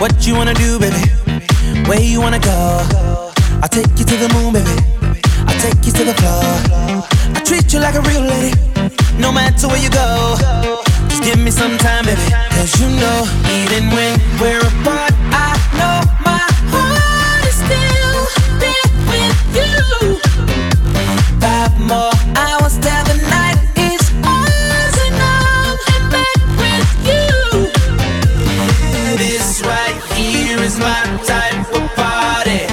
What you wanna do, baby? Where you wanna go? I'll take you to the moon, baby. I'll take you to the floor. I treat you like a real lady, no matter where you go. Just give me some time, baby. Cause you know, even when we're apart, I know my heart is still there with you. 5 more hours till the night is ours, and I'm in bed with you. This right here is my type of party.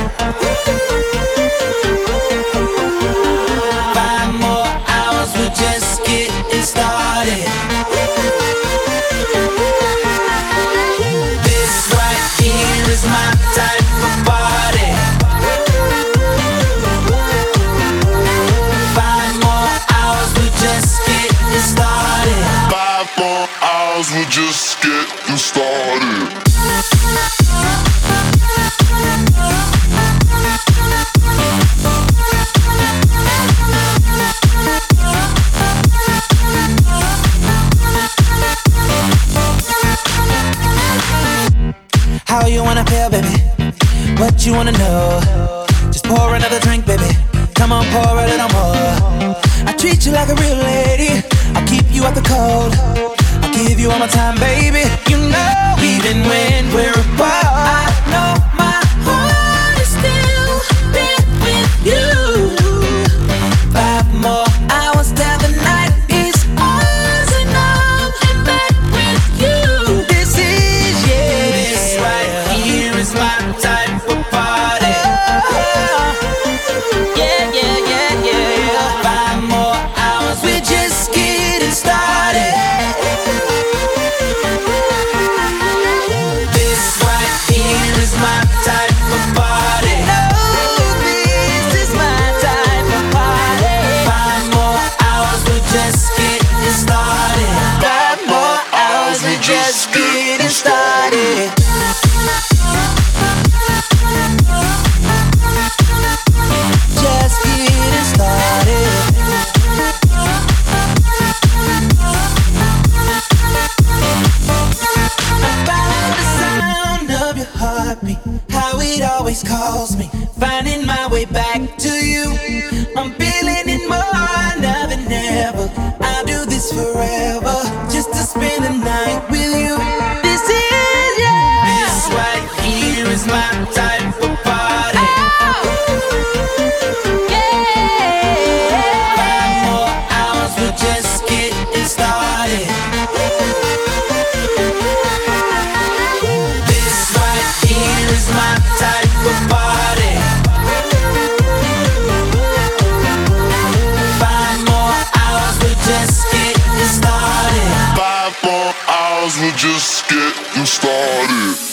5 more hours, we're just getting started. This right here is my type of party. 5 more hours, we're just getting started. 5 more hours, we're just getting started. How you wanna feel, baby? What you wanna know? Just pour another drink, baby. Come on, pour a little more. I treat you like a real lady. I'll keep you out the cold. I'll give you all my time, baby. You know, even when we're apart, I know my heart is still there with you. 5 more hours till the night is ours, and I'm in bed with you. This is, yeah, this right here is my type of party. Yeah, yeah, yeah, yeah. 5 more hours, we're just getting started. This right here is my type of party. No, this is my type of party. 5 more hours, we're just getting started. 5 more hours, we're just getting started. Just getting started. I follow the sound of your heartbeat, how it always calls me, finding my way back to you. I'm